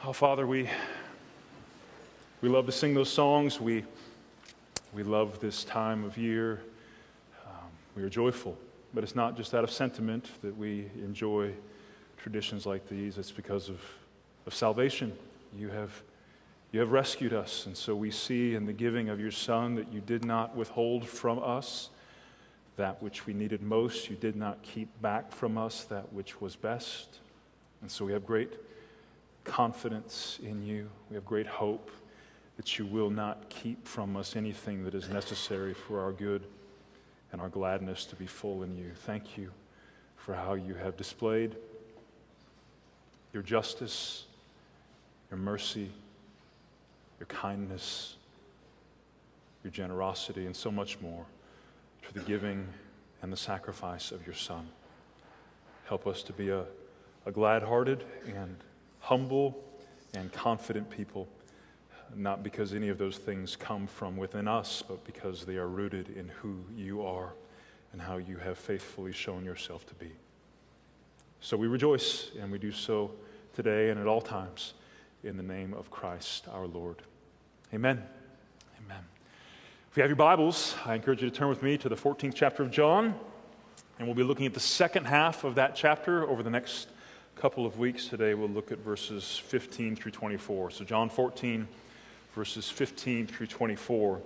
Oh, Father, we love to sing those songs. We love this time of year. We are joyful, but it's not just out of sentiment that we enjoy traditions like these. It's because of salvation. You have rescued us, and so we see in the giving of your Son that you did not withhold from us that which we needed most. You did not keep back from us that which was best. And so we have great confidence in you. We have great hope that you will not keep from us anything that is necessary for our good and our gladness to be full in you. Thank you for how you have displayed your justice, your mercy, your kindness, your generosity, and so much more through the giving and the sacrifice of your Son. Help us to be a glad-hearted and humble and confident people, not because any of those things come from within us, but because they are rooted in who you are and how you have faithfully shown yourself to be. So we rejoice, and we do so today and at all times in the name of Christ our Lord. Amen. Amen. If you have your Bibles, I encourage you to turn with me to the 14th chapter of John, and we'll be looking at the second half of that chapter over the next couple of weeks. Today we'll look at verses 15 through 24. So John 14, verses 15 through 24.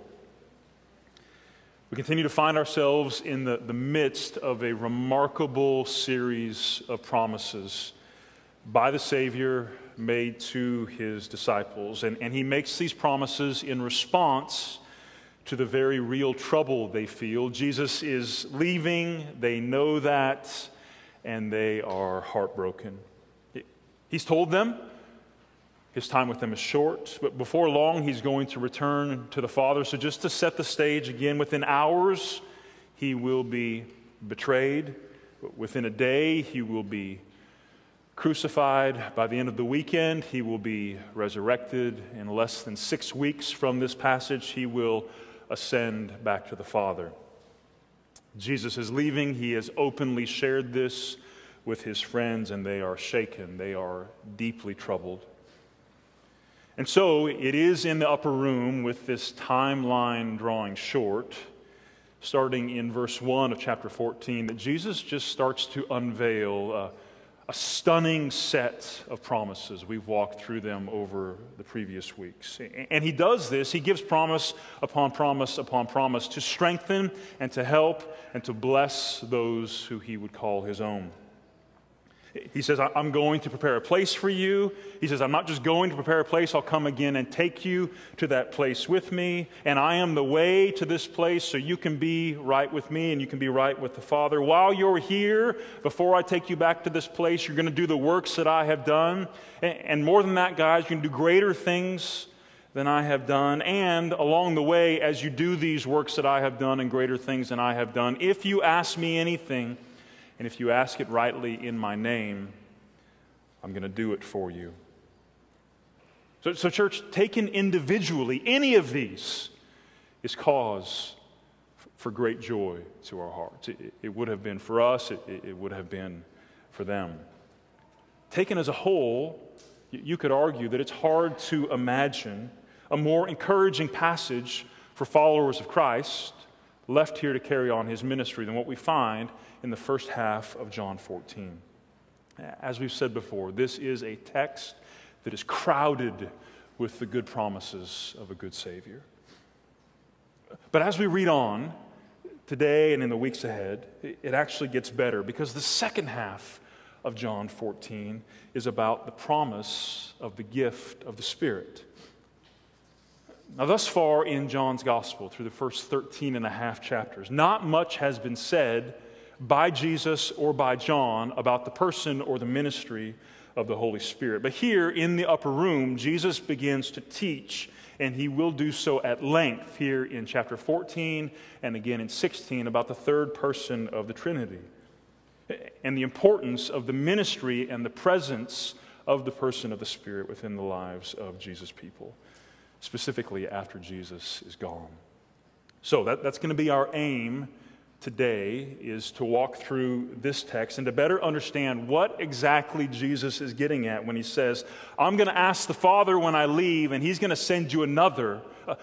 We continue to find ourselves in the midst of a remarkable series of promises by the Savior made to his disciples. And he makes these promises in response to the very real trouble they feel. Jesus is leaving, they know that, and they are heartbroken. He's told them his time with them is short, but before long he's going to return to the Father. So just to set the stage again, within hours he will be betrayed. Within a day he will be crucified. By the end of the weekend he will be resurrected. In less than 6 weeks from this passage he will ascend back to the Father. Jesus is leaving. He has openly shared this with his friends, and they are shaken. They are deeply troubled. And so it is in the upper room, with this timeline drawing short, starting in verse 1 of chapter 14, that Jesus just starts to unveil a stunning set of promises. We've walked through them over the previous weeks. And he does this, he gives promise upon promise upon promise to strengthen and to help and to bless those who he would call his own. He says, I'm going to prepare a place for you. He says, I'm not just going to prepare a place, I'll come again and take you to that place with me. And I am the way to this place so you can be right with me and you can be right with the Father. While you're here, before I take you back to this place, you're going to do the works that I have done. And more than that, guys, you're going to do greater things than I have done. And along the way, as you do these works that I have done and greater things than I have done, if you ask me anything, and if you ask it rightly in my name, I'm going to do it for you. So church, taken individually, any of these is cause for great joy to our hearts. It would have been for us, it would have been for them. Taken as a whole, you could argue that it's hard to imagine a more encouraging passage for followers of Christ left here to carry on his ministry than what we find in the first half of John 14. As we've said before, this is a text that is crowded with the good promises of a good Savior. But as we read on today and in the weeks ahead, it actually gets better, because the second half of John 14 is about the promise of the gift of the Spirit. Now, thus far in John's Gospel, through the first 13 and a half chapters, not much has been said by Jesus or by John about the person or the ministry of the Holy Spirit. But here in the upper room, Jesus begins to teach, and he will do so at length here in chapter 14 and again in 16 about the third person of the Trinity and the importance of the ministry and the presence of the person of the Spirit within the lives of Jesus' people, specifically after Jesus is gone. So that's going to be our aim today is to walk through this text and to better understand what exactly Jesus is getting at when he says, I'm going to ask the Father when I leave, and he's going to send you another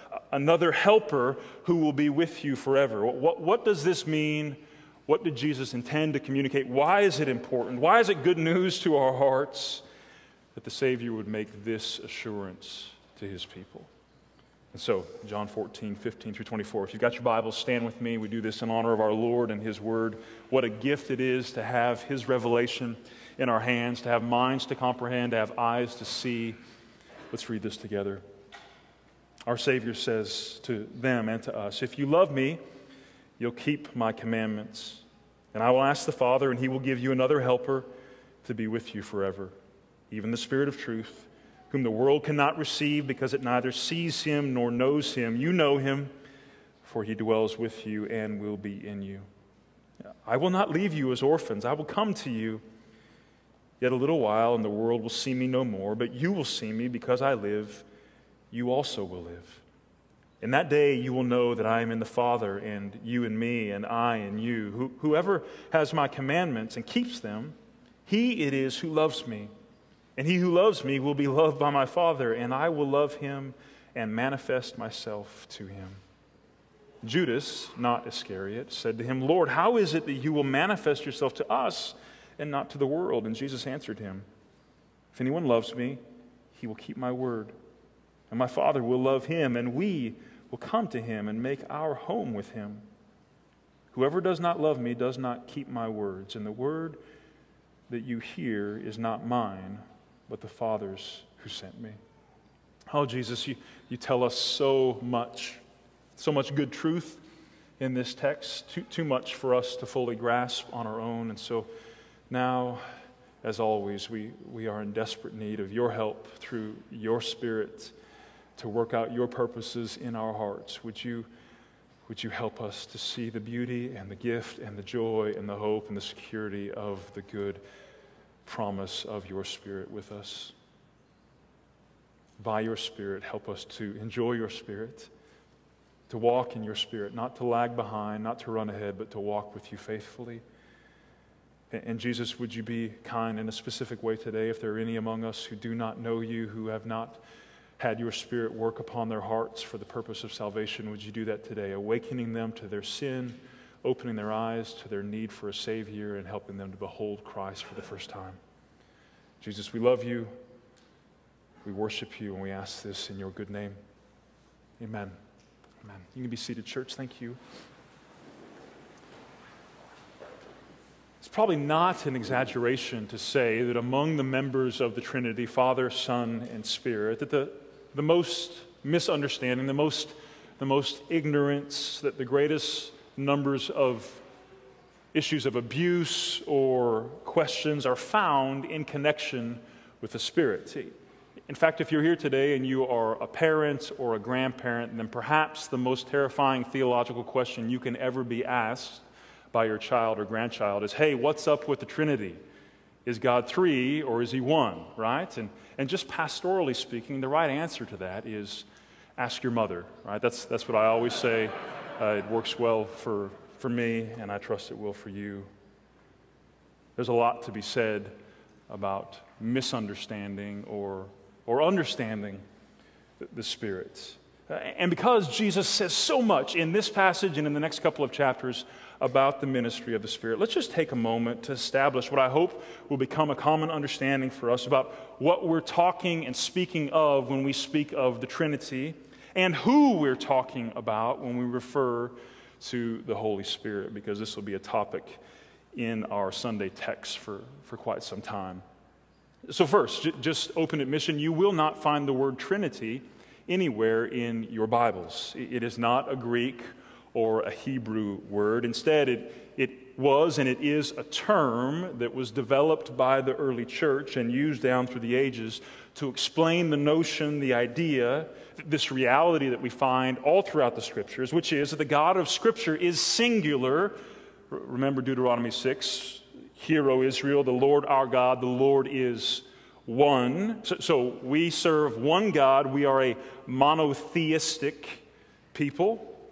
helper who will be with you forever. What does this mean? What did Jesus intend to communicate? Why is it important? Why is it good news to our hearts that the Savior would make this assurance to his people? And so, John 14, 15 through 24. If you've got your Bibles, stand with me. We do this in honor of our Lord and his word. What a gift it is to have his revelation in our hands, to have minds to comprehend, to have eyes to see. Let's read this together. Our Savior says to them and to us, if you love me, you'll keep my commandments. And I will ask the Father, and he will give you another helper to be with you forever, even the Spirit of truth, whom the world cannot receive because it neither sees him nor knows him. You know him, for he dwells with you and will be in you. I will not leave you as orphans. I will come to you. Yet a little while, and the world will see me no more, but you will see me because I live. You also will live. In that day you will know that I am in the Father, and you in me, and I in you. Whoever has my commandments and keeps them, he it is who loves me. And he who loves me will be loved by my Father, and I will love him and manifest myself to him. Judas, not Iscariot, said to him, Lord, how is it that you will manifest yourself to us and not to the world? And Jesus answered him, if anyone loves me, he will keep my word. And my Father will love him, and we will come to him and make our home with him. Whoever does not love me does not keep my words, and the word that you hear is not mine, but the Father's who sent me. Oh, Jesus, you tell us so much good truth in this text, too much for us to fully grasp on our own. And so now, as always, we are in desperate need of your help through your Spirit to work out your purposes in our hearts. Would you help us to see the beauty and the gift and the joy and the hope and the security of the good promise of your Spirit with us? By your Spirit, help us to enjoy your Spirit, to walk in your Spirit, not to lag behind, not to run ahead, but to walk with you faithfully. And Jesus, would you be kind in a specific way today if there are any among us who do not know you, who have not had your Spirit work upon their hearts for the purpose of salvation? Would you do that today, awakening them to their sin, opening their eyes to their need for a Savior, and helping them to behold Christ for the first time? Jesus, we love you, we worship you, and we ask this in your good name. Amen. Amen. You can be seated, church. Thank you. It's probably not an exaggeration to say that among the members of the Trinity, Father, Son, and Spirit, that the most misunderstanding, the most ignorance, that the greatest numbers of issues of abuse or questions are found in connection with the Spirit. In fact, if you're here today and you are a parent or a grandparent, then perhaps the most terrifying theological question you can ever be asked by your child or grandchild is, hey, what's up with the Trinity? Is God three or is he one, right? And just pastorally speaking, the right answer to that is ask your mother, right? That's what I always say. It works well for me, and I trust it will for you. There's a lot to be said about misunderstanding or understanding the Spirit. And because Jesus says so much in this passage and in the next couple of chapters about the ministry of the Spirit, let's just take a moment to establish what I hope will become a common understanding for us about what we're talking and speaking of when we speak of the Trinity, and who we're talking about when we refer to the Holy Spirit, because this will be a topic in our Sunday text for quite some time. So first, just open admission, you will not find the word Trinity anywhere in your Bibles. It is not a Greek or a Hebrew word. Instead, it was and it is a term that was developed by the early church and used down through the ages to explain the notion, the idea, this reality that we find all throughout the Scriptures, which is that the God of Scripture is singular. Remember Deuteronomy 6, Hear, O Israel, the Lord our God, the Lord is one. So we serve one God. We are a monotheistic people.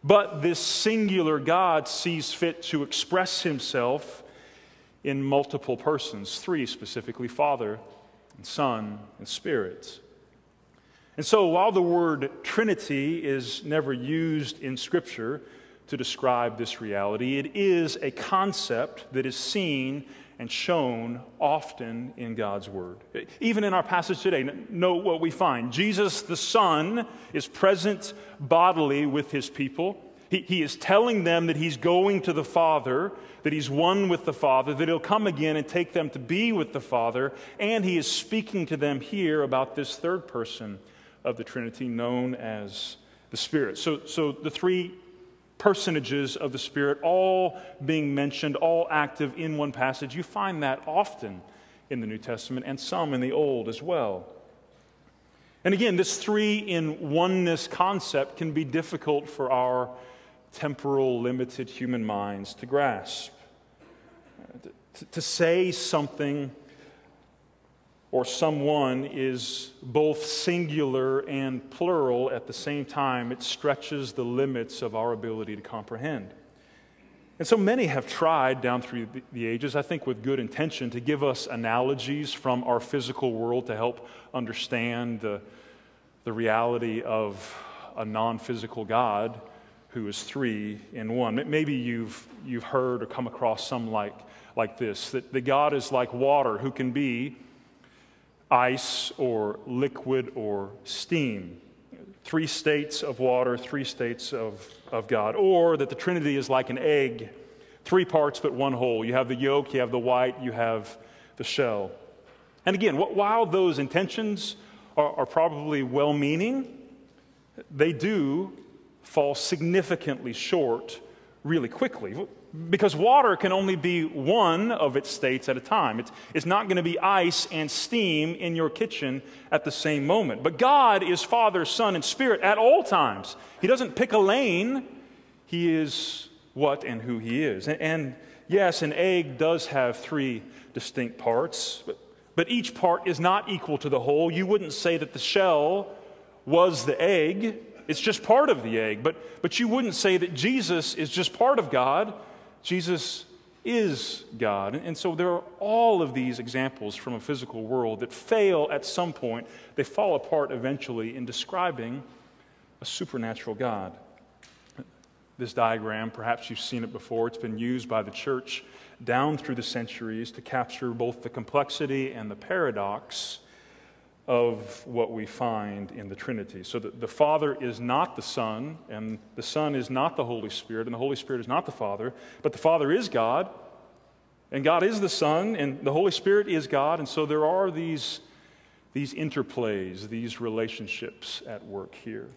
But this singular God sees fit to express himself in multiple persons, three specifically, Father and Son and Spirit. And so while the word Trinity is never used in Scripture to describe this reality, it is a concept that is seen and shown often in God's Word. Even in our passage today, note what we find. Jesus the Son is present bodily with his people. He is telling them that he's going to the Father, that he's one with the Father, that he'll come again and take them to be with the Father, and he is speaking to them here about this third person of the Trinity known as the Spirit. So the three personages of the Spirit all being mentioned, all active in one passage. You find that often in the New Testament and some in the Old as well. And again, this three-in-oneness concept can be difficult for our temporal, limited human minds to grasp. To say something or someone is both singular and plural at the same time, it stretches the limits of our ability to comprehend. And so many have tried down through the ages, I think with good intention, to give us analogies from our physical world to help understand the reality of a non-physical God who is three in one. Maybe you've heard or come across some like this, that God is like water who can be ice or liquid or steam. Three states of water, three states of God. Or that the Trinity is like an egg, three parts but one whole. You have the yolk, you have the white, you have the shell. And again, while those intentions are probably well-meaning, they do fall significantly short really quickly. Because water can only be one of its states at a time. It's not going to be ice and steam in your kitchen at the same moment. But God is Father, Son, and Spirit at all times. He doesn't pick a lane. He is what and who He is. And yes, an egg does have three distinct parts, but each part is not equal to the whole. You wouldn't say that the shell was the egg. It's just part of the egg. But you wouldn't say that Jesus is just part of God. Jesus is God. And so there are all of these examples from a physical world that fail at some point. They fall apart eventually in describing a supernatural God. This diagram, perhaps you've seen it before, it's been used by the church down through the centuries to capture both the complexity and the paradox of what we find in the Trinity. So the Father is not the Son, and the Son is not the Holy Spirit, and the Holy Spirit is not the Father, but the Father is God, and God is the Son, and the Holy Spirit is God, and so there are these interplays, these relationships at work here.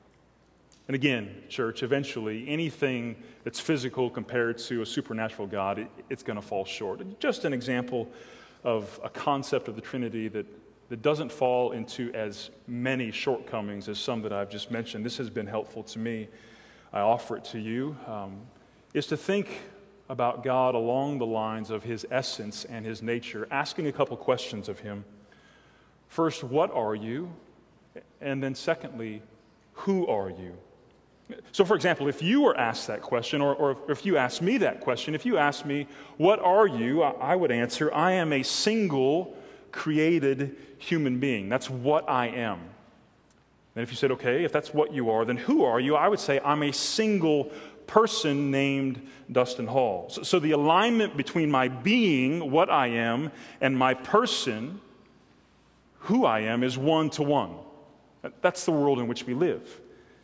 And again, church, eventually anything that's physical compared to a supernatural God, it's going to fall short. Just an example of a concept of the Trinity that doesn't fall into as many shortcomings as some that I've just mentioned. This has been helpful to me. I offer it to you, is to think about God along the lines of His essence and His nature, asking a couple questions of Him. First, what are you? And then secondly, who are you? So, for example, if you were asked that question, or if you asked me that question, if you asked me, what are you? I would answer, I am a single created human being. That's what I am. And if you said, okay, if that's what you are, then who are you? I would say I'm a single person named Dustin Hall. So the alignment between my being, what I am, and my person, who I am, is one-to-one. That's the world in which we live.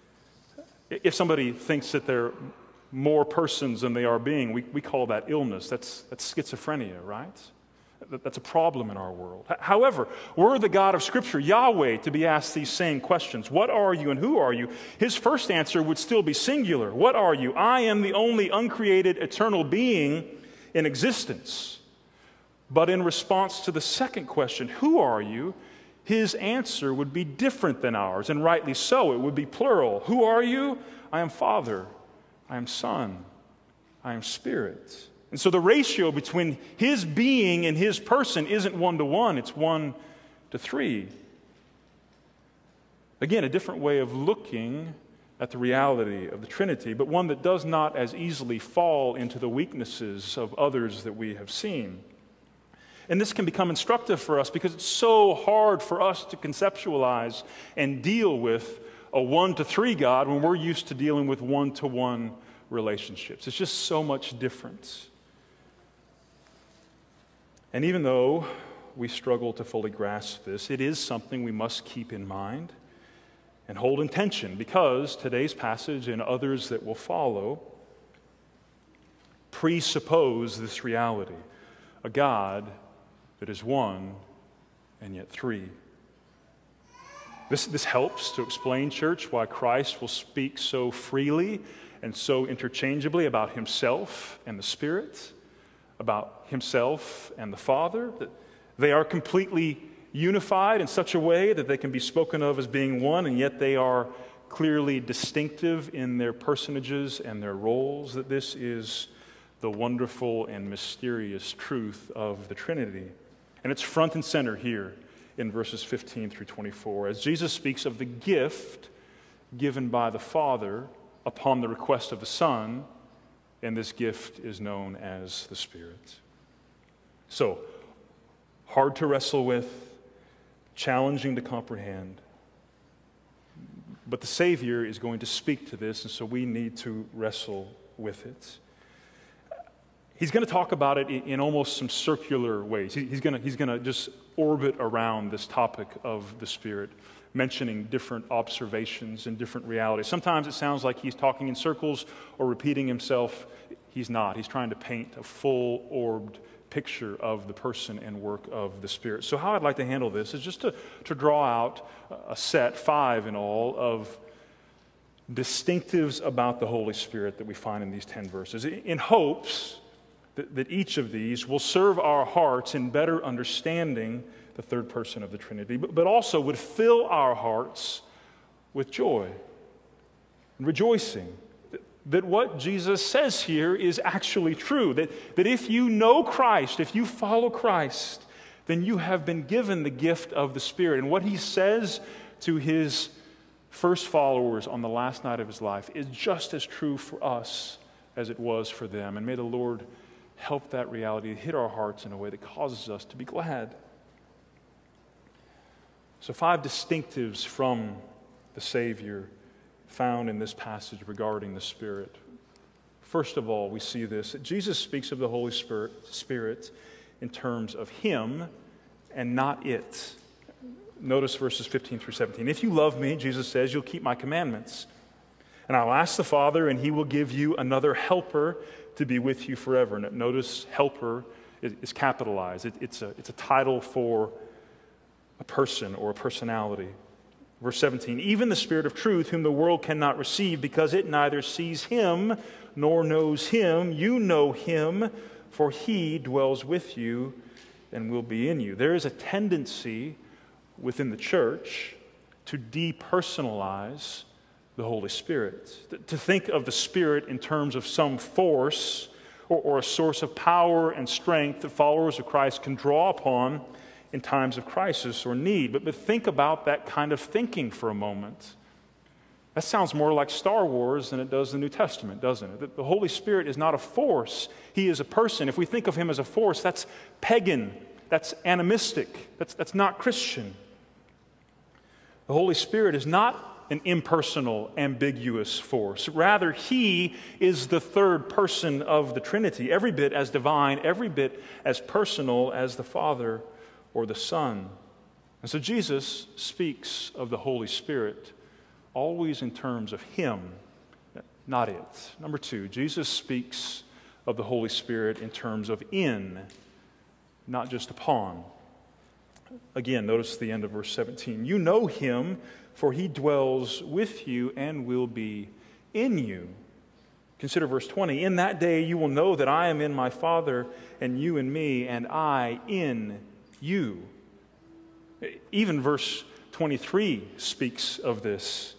If somebody thinks that they're more persons than they are being, we call that illness. That's schizophrenia, right? That's a problem in our world. However, were the God of Scripture, Yahweh, to be asked these same questions, what are you and who are you? His first answer would still be singular. What are you? I am the only uncreated eternal being in existence. But in response to the second question, who are you? His answer would be different than ours, and rightly so. It would be plural. Who are you? I am Father. I am Son. I am Spirit. And so the ratio between His being and His person isn't 1-to-1, it's 1-to-3. Again, a different way of looking at the reality of the Trinity, but one that does not as easily fall into the weaknesses of others that we have seen. And this can become instructive for us because it's so hard for us to conceptualize and deal with a 1-to-3 God when we're used to dealing with 1-to-1 relationships. It's just so much different. And even though we struggle to fully grasp this, it is something we must keep in mind and hold in tension, because today's passage and others that will follow presuppose this reality: a God that is one and yet three. This helps to explain, church, why Christ will speak so freely and so interchangeably about himself and the Spirit, about himself and the Father, that they are completely unified in such a way that they can be spoken of as being one, and yet they are clearly distinctive in their personages and their roles, that this is the wonderful and mysterious truth of the Trinity. And it's front and center here in verses 15 through 24, as Jesus speaks of the gift given by the Father upon the request of the Son, and this gift is known as the Spirit. So, hard to wrestle with, challenging to comprehend, but the Savior is going to speak to this, and so we need to wrestle with it. He's going to talk about it in almost some circular ways. He's going to just orbit around this topic of the Spirit, mentioning different observations and different realities. Sometimes it sounds like he's talking in circles or repeating himself. He's not. He's trying to paint a full-orbed picture of the person and work of the Spirit. So how I'd like to handle this is just to draw out a set, 5 in all, of distinctives about the Holy Spirit that we find in these 10 verses, in hopes that each of these will serve our hearts in better understanding the third person of the Trinity, but also would fill our hearts with joy and rejoicing that what Jesus says here is actually true, that if you know Christ, if you follow Christ, then you have been given the gift of the Spirit. And what he says to his first followers on the last night of his life is just as true for us as it was for them. And may the Lord help that reality hit our hearts in a way that causes us to be glad. So 5 distinctives from the Savior found in this passage regarding the Spirit. First of all, we see this, that Jesus speaks of the Holy Spirit in terms of him and not it. Notice verses 15 through 17. If you love me, Jesus says, you'll keep my commandments. And I'll ask the Father, and he will give you another helper to be with you forever. And notice helper is capitalized. It's a title for a person or a personality. Verse 17, even the Spirit of truth, whom the world cannot receive, because it neither sees him nor knows him. You know him, for he dwells with you and will be in you. There is a tendency within the church to depersonalize the Holy Spirit, to think of the Spirit in terms of some force or a source of power and strength that followers of Christ can draw upon in times of crisis or need. But think about that kind of thinking for a moment. That sounds more like Star Wars than it does the New Testament, doesn't it? The Holy Spirit is not a force. He is a person. If we think of him as a force, that's pagan. That's animistic. That's not Christian. The Holy Spirit is not an impersonal, ambiguous force. Rather, he is the third person of the Trinity, every bit as divine, every bit as personal as the Father or the Son. And so Jesus speaks of the Holy Spirit always in terms of him, not it. Number 2, Jesus speaks of the Holy Spirit in terms of in, not just upon. Again, notice the end of verse 17. You know him, for he dwells with you and will be in you. Consider verse 20. In that day you will know that I am in my Father, and you in me, and I in you. Even verse 23 speaks of this,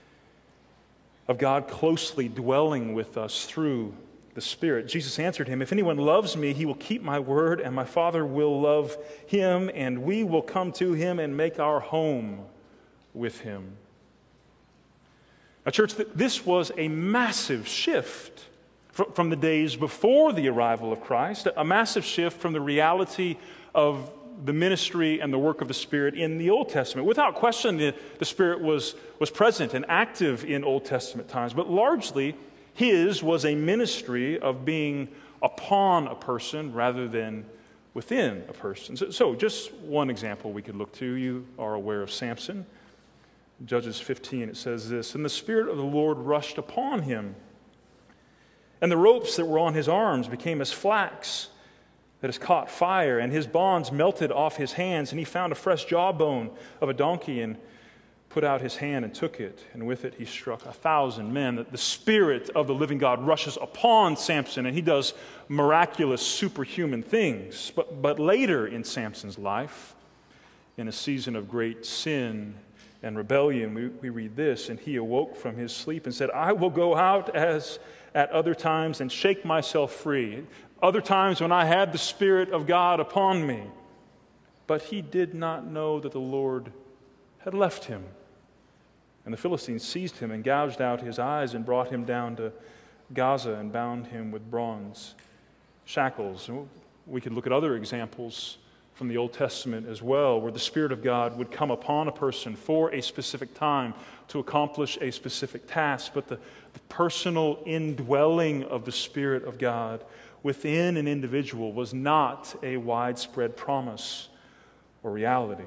of God closely dwelling with us through the Spirit. Jesus answered him, if anyone loves me, he will keep my word, and my Father will love him, and we will come to him and make our home with him. Now, church, this was a massive shift from the days before the arrival of Christ, a massive shift from the reality of the ministry and the work of the Spirit in the Old Testament. Without question, the Spirit was present and active in Old Testament times, but largely His was a ministry of being upon a person rather than within a person. So just one example we could look to. You are aware of Samson. Judges 15, it says this, "And the Spirit of the Lord rushed upon him, and the ropes that were on his arms became as flax that has caught fire, and his bonds melted off his hands, and he found a fresh jawbone of a donkey and put out his hand and took it, and with it he struck 1,000 men." The Spirit of the living God rushes upon Samson, and he does miraculous, superhuman things. But later in Samson's life, in a season of great sin and rebellion, we read this, "And he awoke from his sleep and said, I will go out as at other times and shake myself free. Other times when I had the Spirit of God upon me." But he did not know that the Lord had left him. And the Philistines seized him and gouged out his eyes and brought him down to Gaza and bound him with bronze shackles. We could look at other examples from the Old Testament as well, where the Spirit of God would come upon a person for a specific time to accomplish a specific task. But the personal indwelling of the Spirit of God within an individual was not a widespread promise or reality.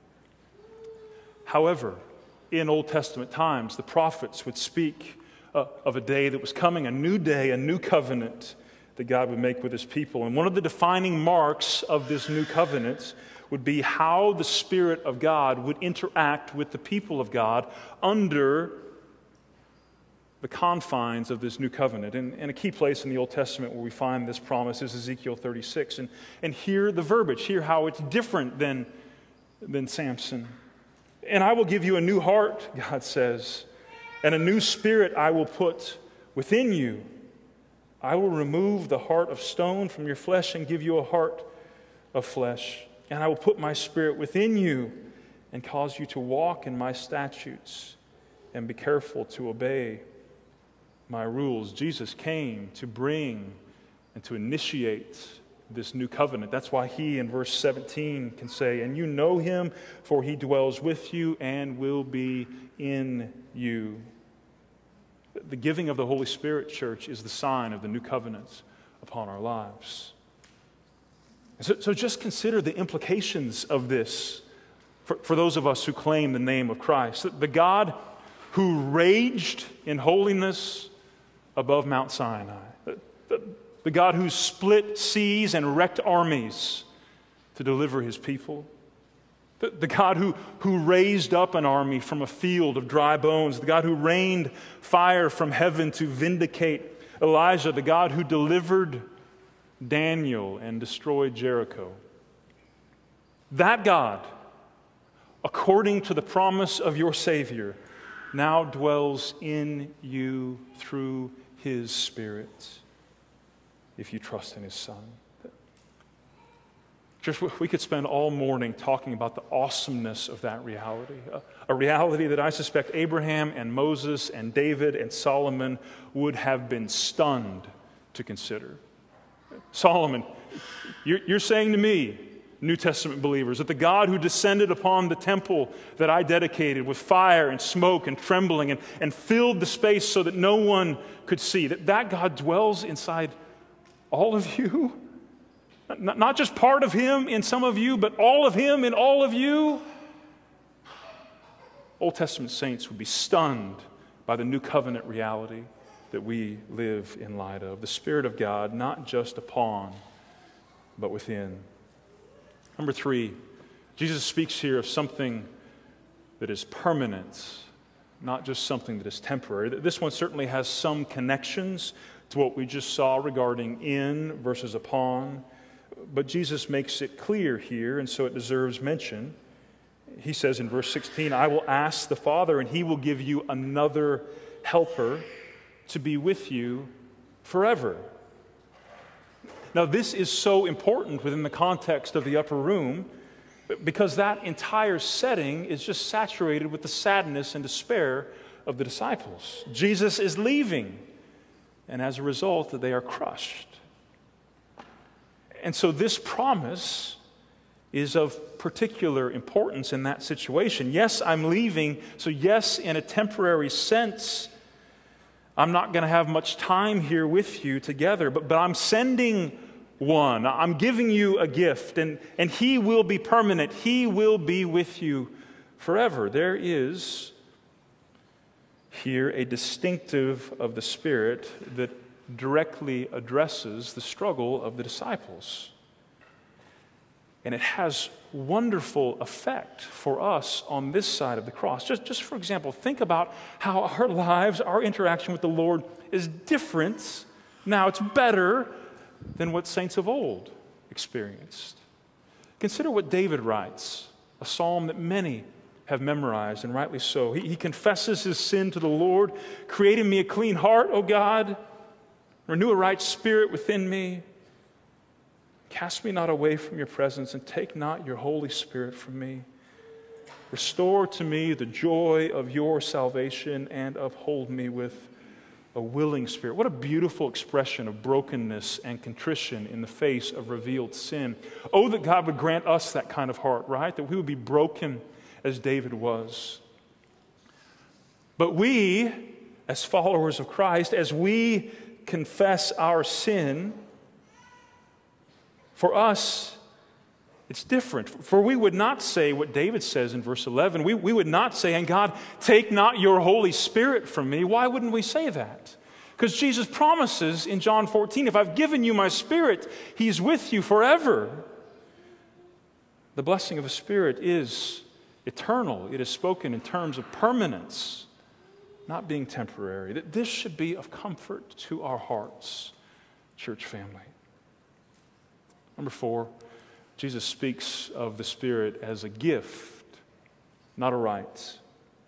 However, in Old Testament times, the prophets would speak of a day that was coming, a new day, a new covenant that God would make with His people. And one of the defining marks of this new covenant would be how the Spirit of God would interact with the people of God under the confines of this new covenant. And a key place in the Old Testament where we find this promise is Ezekiel 36. And hear the verbiage, hear how it's different than Samson. "And I will give you a new heart," God says, "and a new spirit I will put within you. I will remove the heart of stone from your flesh and give you a heart of flesh. And I will put my Spirit within you and cause you to walk in my statutes and be careful to obey my rules." Jesus came to bring and to initiate this new covenant. That's why He, in verse 17, can say, "And you know Him, for He dwells with you and will be in you." The giving of the Holy Spirit, church, is the sign of the new covenant upon our lives. So just consider the implications of this for those of us who claim the name of Christ. The God who raged in holiness above Mount Sinai. The God who split seas and wrecked armies to deliver His people. The God who raised up an army from a field of dry bones. The God who rained fire from heaven to vindicate Elijah. The God who delivered Daniel and destroyed Jericho. That God, according to the promise of your Savior, now dwells in you through His Spirit, if you trust in His Son. Church, we could spend all morning talking about the awesomeness of that reality, a reality that I suspect Abraham and Moses and David and Solomon would have been stunned to consider. Solomon, you're saying to me, New Testament believers, that the God who descended upon the temple that I dedicated with fire and smoke and trembling and filled the space so that no one could see, that God dwells inside all of you? Not just part of Him in some of you, but all of Him in all of you? Old Testament saints would be stunned by the new covenant reality that we live in light of. The Spirit of God, not just upon, but within. Number 3, Jesus speaks here of something that is permanent, not just something that is temporary. This one certainly has some connections to what we just saw regarding in versus upon. But Jesus makes it clear here, and so it deserves mention. He says in verse 16, "I will ask the Father, and He will give you another helper to be with you forever." Now, this is so important within the context of the upper room because that entire setting is just saturated with the sadness and despair of the disciples. Jesus is leaving, and as a result, they are crushed. And so this promise is of particular importance in that situation. Yes, I'm leaving, so yes, in a temporary sense, I'm not going to have much time here with you together, but I'm sending one. I'm giving you a gift, and he will be permanent. He will be with you forever. There is here a distinctive of the Spirit that directly addresses the struggle of the disciples. And it has wonderful effect for us on this side of the cross. Just for example, think about how our lives, our interaction with the Lord is different. Now it's better than what saints of old experienced. Consider what David writes, a psalm that many have memorized, and rightly so. He confesses his sin to the Lord. Create in me a clean heart, O God. Renew a right spirit within me. Cast me not away from your presence, and take not your Holy Spirit from me. Restore to me the joy of your salvation, and uphold me with a willing spirit. What a beautiful expression of brokenness and contrition in the face of revealed sin. Oh, that God would grant us that kind of heart, right? That we would be broken as David was. But we, as followers of Christ, as we confess our sin, for us, it's different. For we would not say what David says in verse 11. We would not say, and God, take not your Holy Spirit from me. Why wouldn't we say that? Because Jesus promises in John 14, if I've given you my Spirit, He's with you forever. The blessing of the Spirit is eternal. It is spoken in terms of permanence, not being temporary. That this should be of comfort to our hearts, church family. Number 4, Jesus speaks of the Spirit as a gift, not a right.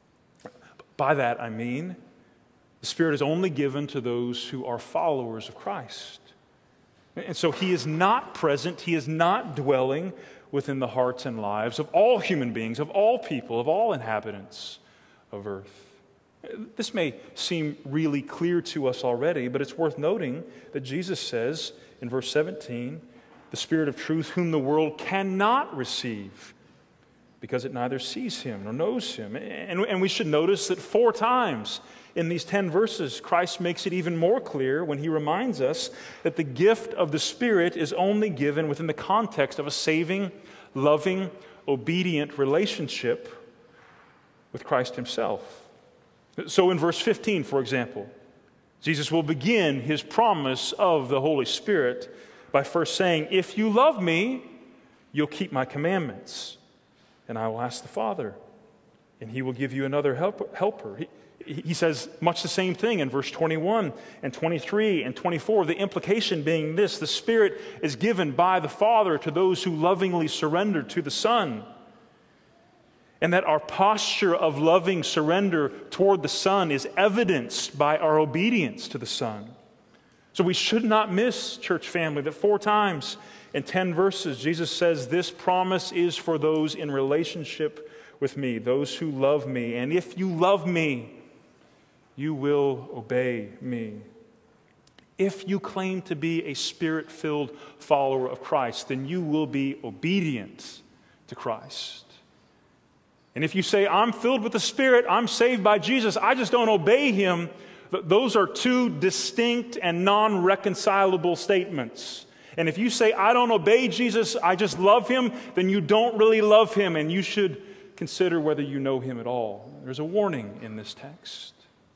By that I mean, the Spirit is only given to those who are followers of Christ. And so He is not present, He is not dwelling within the hearts and lives of all human beings, of all people, of all inhabitants of earth. This may seem really clear to us already, but it's worth noting that Jesus says in verse 17, the Spirit of truth whom the world cannot receive because it neither sees Him nor knows Him. And we should notice that 4 times in these 10 verses, Christ makes it even more clear when He reminds us that the gift of the Spirit is only given within the context of a saving, loving, obedient relationship with Christ Himself. So in verse 15, for example, Jesus will begin His promise of the Holy Spirit by first saying, if you love me, you'll keep my commandments. And I will ask the Father, and He will give you another helper. He says much the same thing in verse 21 and 23 and 24, the implication being this: the Spirit is given by the Father to those who lovingly surrender to the Son. And that our posture of loving surrender toward the Son is evidenced by our obedience to the Son. So we should not miss, church family, that 4 times in 10 verses, Jesus says this promise is for those in relationship with me, those who love me. And if you love me, you will obey me. If you claim to be a Spirit-filled follower of Christ, then you will be obedient to Christ. And if you say, I'm filled with the Spirit, I'm saved by Jesus, I just don't obey Him, those are 2 distinct and non-reconcilable statements. And if you say, I don't obey Jesus, I just love Him, then you don't really love Him, and you should consider whether you know Him at all. There's a warning in this text.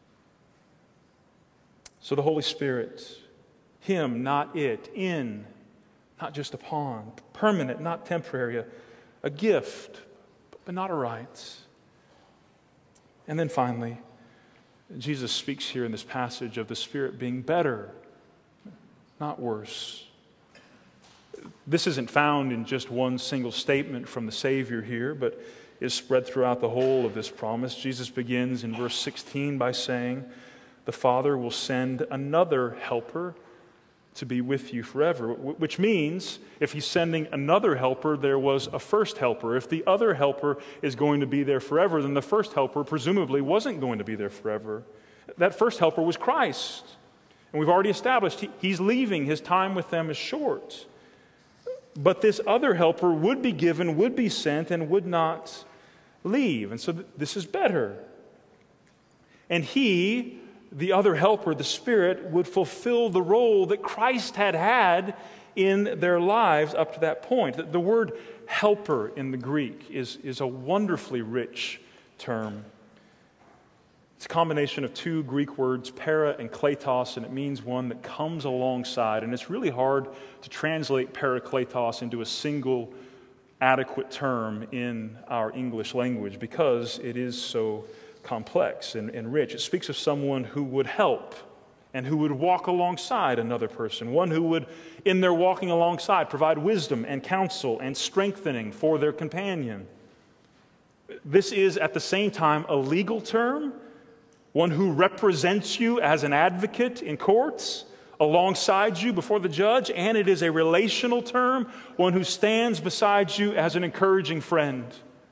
So the Holy Spirit, Him, not it, in, not just upon, permanent, not temporary, a gift, but not a right. And then finally, Jesus speaks here in this passage of the Spirit being better, not worse. This isn't found in just one single statement from the Savior here, but is spread throughout the whole of this promise. Jesus begins in verse 16 by saying, the Father will send another helper to be with you forever, which means if he's sending another helper, there was a first helper. If the other helper is going to be there forever, then the first helper presumably wasn't going to be there forever. That first helper was Christ. And we've already established he's leaving. His time with them is short. But this other helper would be given, would be sent, and would not leave. And so this is better. And he, the other helper, the Spirit, would fulfill the role that Christ had had in their lives up to that point. The word helper in the Greek is a wonderfully rich term. It's a combination of two Greek words, para and kletos, and it means one that comes alongside. And it's really hard to translate parakletos into a single adequate term in our English language because it is so complex and rich. It speaks of someone who would help and who would walk alongside another person, one who would, in their walking alongside, provide wisdom and counsel and strengthening for their companion. This is at the same time a legal term, one who represents you as an advocate in courts, alongside you before the judge, and it is a relational term, one who stands beside you as an encouraging friend.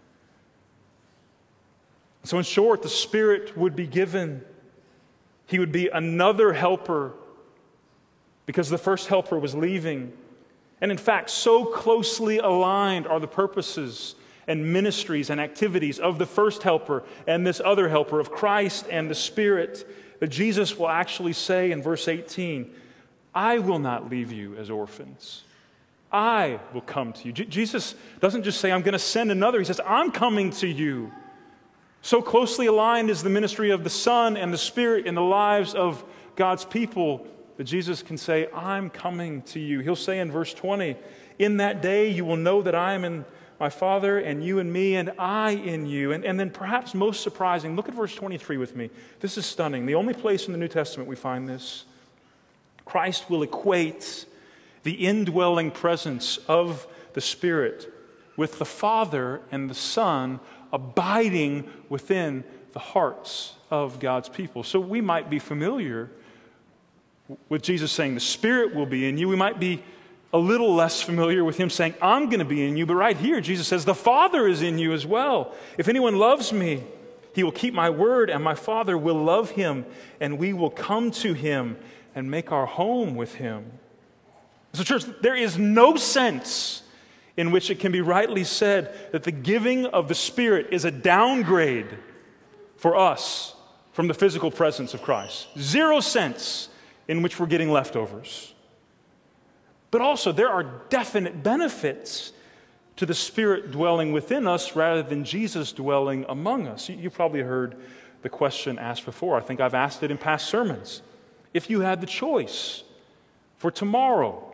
So in short, the Spirit would be given. He would be another helper because the first helper was leaving. And in fact, so closely aligned are the purposes and ministries and activities of the first helper and this other helper of Christ and the Spirit that Jesus will actually say in verse 18, I will not leave you as orphans. I will come to you. Jesus doesn't just say, I'm going to send another. He says, I'm coming to you. So closely aligned is the ministry of the Son and the Spirit in the lives of God's people that Jesus can say, I'm coming to you. He'll say in verse 20, in that day you will know that I am in my Father and you in me and I in you. And then perhaps most surprising, look at verse 23 with me. This is stunning. The only place in the New Testament we find this. Christ will equate the indwelling presence of the Spirit with the Father and the Son abiding within the hearts of God's people. So we might be familiar with Jesus saying the Spirit will be in you. We might be a little less familiar with him saying, I'm going to be in you. But right here, Jesus says, the Father is in you as well. If anyone loves me, he will keep my word, and my Father will love him, and we will come to him and make our home with him. So church, there is no sense in which it can be rightly said that the giving of the Spirit is a downgrade for us from the physical presence of Christ. Zero sense in which we're getting leftovers. But also, there are definite benefits to the Spirit dwelling within us rather than Jesus dwelling among us. You probably heard the question asked before. I think I've asked it in past sermons. If you had the choice for tomorrow,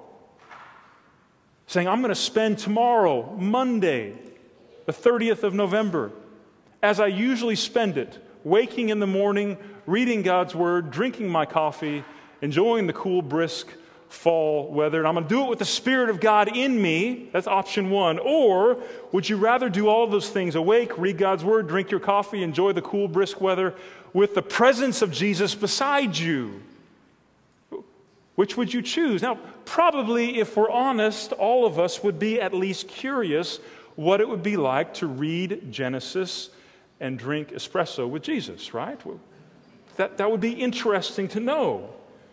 saying, I'm going to spend tomorrow, Monday, the 30th of November, as I usually spend it, waking in the morning, reading God's Word, drinking my coffee, enjoying the cool, brisk fall weather, and I'm going to do it with the Spirit of God in me. That's option one. Or would you rather do all those things, awake, read God's Word, drink your coffee, enjoy the cool, brisk weather, with the presence of Jesus beside you? Which would you choose? Now, probably, if we're honest, all of us would be at least curious what it would be like to read Genesis and drink espresso with Jesus, right? That would be interesting to know.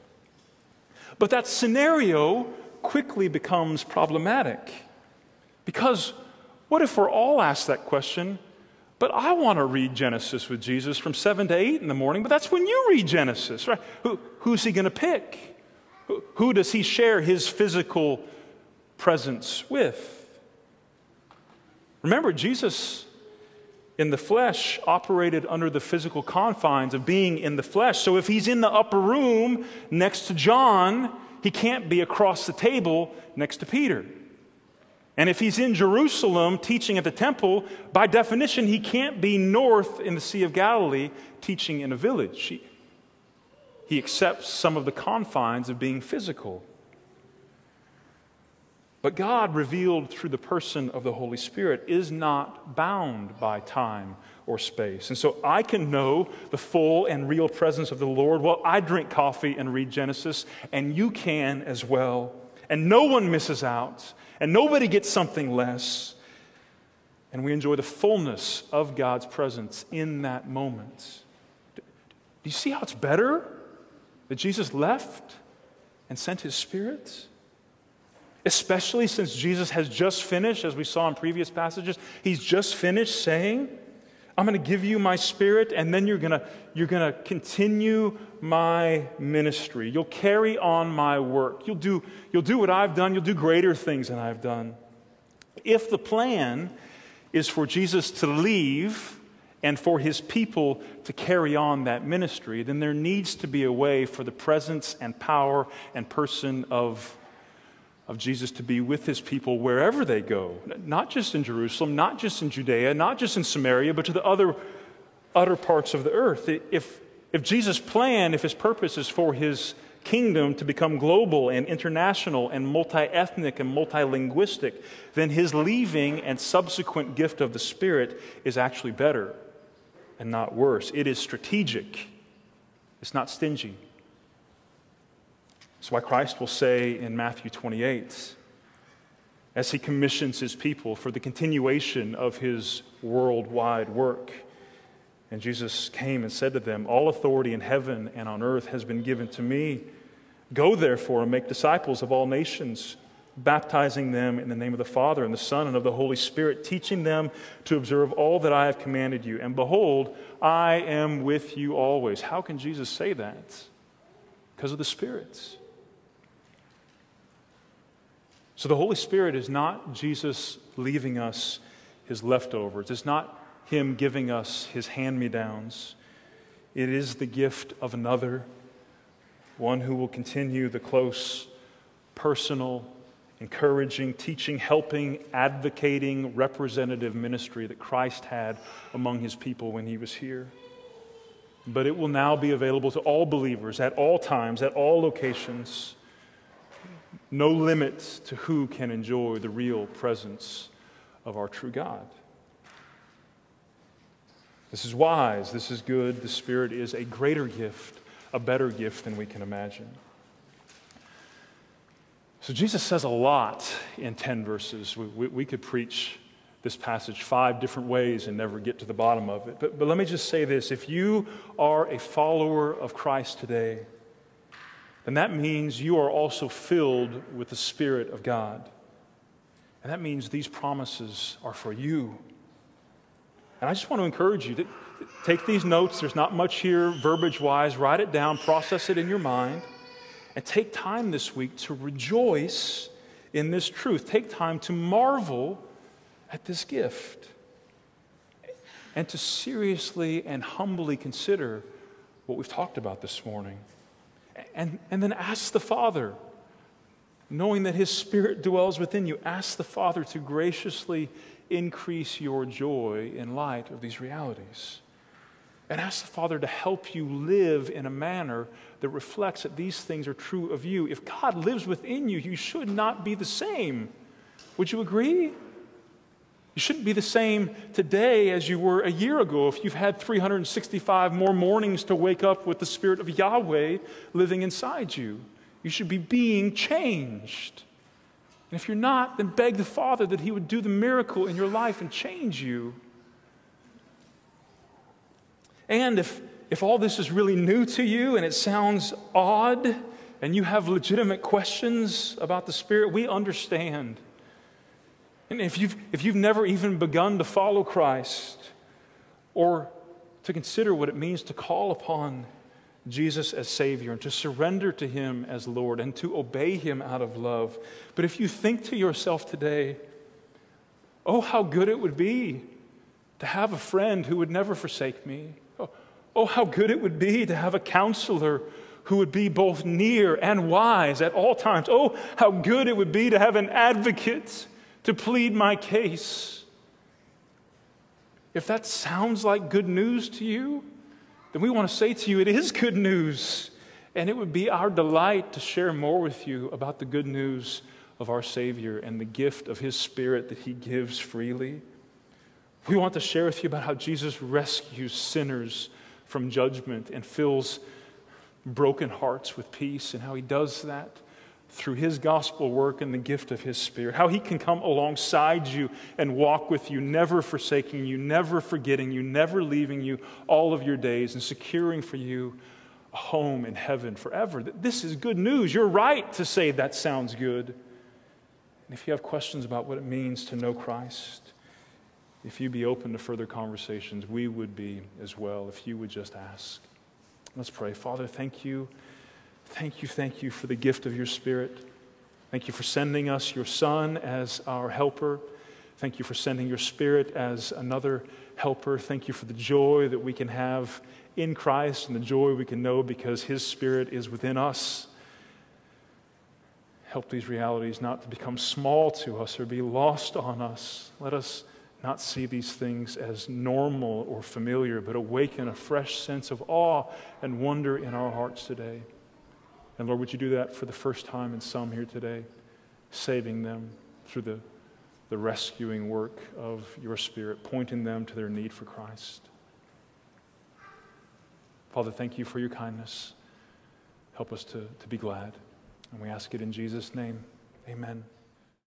But that scenario quickly becomes problematic. Because what if we're all asked that question, but I want to read Genesis with Jesus from 7 to 8 in the morning, but that's when you read Genesis, right? Who's he going to pick? Who does he share his physical presence with? Remember, Jesus in the flesh operated under the physical confines of being in the flesh. So if he's in the upper room next to John, he can't be across the table next to Peter. And if he's in Jerusalem teaching at the temple, by definition, he can't be north in the Sea of Galilee teaching in a village. He accepts some of the confines of being physical. But God, revealed through the person of the Holy Spirit, is not bound by time or space. And so I can know the full and real presence of the Lord while I drink coffee and read Genesis, and you can as well. And no one misses out, and nobody gets something less. And we enjoy the fullness of God's presence in that moment. Do you see how it's better that Jesus left and sent his Spirit? Especially since Jesus has just finished, as we saw in previous passages, he's just finished saying, I'm going to give you my Spirit, and then you're going to continue my ministry. You'll carry on my work. You'll do what I've done. You'll do greater things than I've done. If the plan is for Jesus to leave and for his people to carry on that ministry, then there needs to be a way for the presence and power and person of Jesus to be with his people wherever they go, not just in Jerusalem, not just in Judea, not just in Samaria, but to the other parts of the earth. If Jesus' plan, if his purpose is for his kingdom to become global and international and multi-ethnic and multilinguistic, then his leaving and subsequent gift of the Spirit is actually better and not worse. It is strategic. It's not stingy. That's why Christ will say in Matthew 28, as he commissions his people for the continuation of his worldwide work, and Jesus came and said to them, all authority in heaven and on earth has been given to me. Go therefore and make disciples of all nations, baptizing them in the name of the Father and the Son and of the Holy Spirit, teaching them to observe all that I have commanded you. And behold, I am with you always. How can Jesus say that? Because of the Spirit. So the Holy Spirit is not Jesus leaving us his leftovers. It's not him giving us his hand-me-downs. It is the gift of another, one who will continue the close, personal, encouraging, teaching, helping, advocating, representative ministry that Christ had among his people when he was here. But it will now be available to all believers at all times, at all locations. No limits to who can enjoy the real presence of our true God. This is wise, this is good. The Spirit is a greater gift, a better gift than we can imagine. So Jesus says a lot in 10 verses. We could preach this passage 5 different ways and never get to the bottom of it. But let me just say this. If you are a follower of Christ today, then that means you are also filled with the Spirit of God. And that means these promises are for you. And I just want to encourage you to take these notes. There's not much here verbiage-wise. Write it down, process it in your mind, and take time this week to rejoice in this truth. Take time to marvel at this gift and to seriously and humbly consider what we've talked about this morning. And then ask the Father, knowing that his Spirit dwells within you, ask the Father to graciously increase your joy in light of these realities. And ask the Father to help you live in a manner that reflects that these things are true of you. If God lives within you, you should not be the same. Would you agree? You shouldn't be the same today as you were a year ago if you've had 365 more mornings to wake up with the Spirit of Yahweh living inside you. You should be being changed. And if you're not, then beg the Father that he would do the miracle in your life and change you. And if all this is really new to you and it sounds odd and you have legitimate questions about the Spirit, we understand. And if you've never even begun to follow Christ or to consider what it means to call upon Jesus as Savior and to surrender to him as Lord and to obey him out of love, but if you think to yourself today, oh, how good it would be to have a friend who would never forsake me. Oh, how good it would be to have a counselor who would be both near and wise at all times. Oh, how good it would be to have an advocate to plead my case. If that sounds like good news to you, then we want to say to you, it is good news. And it would be our delight to share more with you about the good news of our Savior and the gift of his Spirit that he gives freely. We want to share with you about how Jesus rescues sinners from judgment and fills broken hearts with peace, and how he does that through his gospel work and the gift of his Spirit. How he can come alongside you and walk with you, never forsaking you, never forgetting you, never leaving you all of your days, and securing for you a home in heaven forever. This is good news. You're right to say that sounds good. And if you have questions about what it means to know Christ, if you'd be open to further conversations, we would be as well, if you would just ask. Let's pray. Father, thank you. Thank you for the gift of your Spirit. Thank you for sending us your Son as our helper. Thank you for sending your Spirit as another helper. Thank you for the joy that we can have in Christ and the joy we can know because his Spirit is within us. Help these realities not to become small to us or be lost on us. Let us not see these things as normal or familiar, but awaken a fresh sense of awe and wonder in our hearts today. And Lord, would you do that for the first time in some here today, saving them through the rescuing work of your Spirit, pointing them to their need for Christ. Father, thank you for your kindness. Help us to be glad. And we ask it in Jesus' name. Amen.